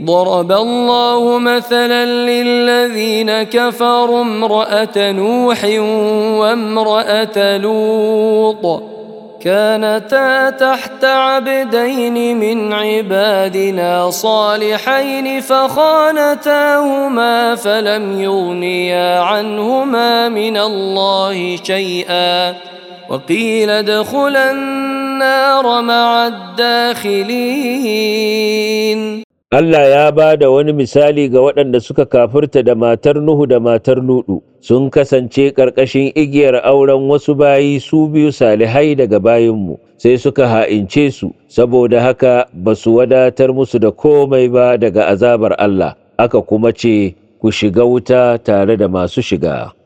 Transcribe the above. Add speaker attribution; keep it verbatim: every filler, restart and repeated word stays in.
Speaker 1: ضرب الله مثلا للذين كفروا امرأة نوح وامرأة لوط كانتا تحت عبدين من عبادنا صالحين فخانتاهما فلم يغنيا عنهما من الله شيئا وقيل ادخلا النار مع الداخلين.
Speaker 2: Allah ya ba da wani misali ga waɗanda suka kafirta da matar Nuhu da matar Luɗu, sun kasance ƙarƙashin igiyar auren wasu bayi su biyu salihai daga bayinmu, sai suka ha'ince su, saboda haka ba su wadatar musu da komai ba daga azabar Allah, aka kuma ce, ku shiga wuta tare da masu shiga.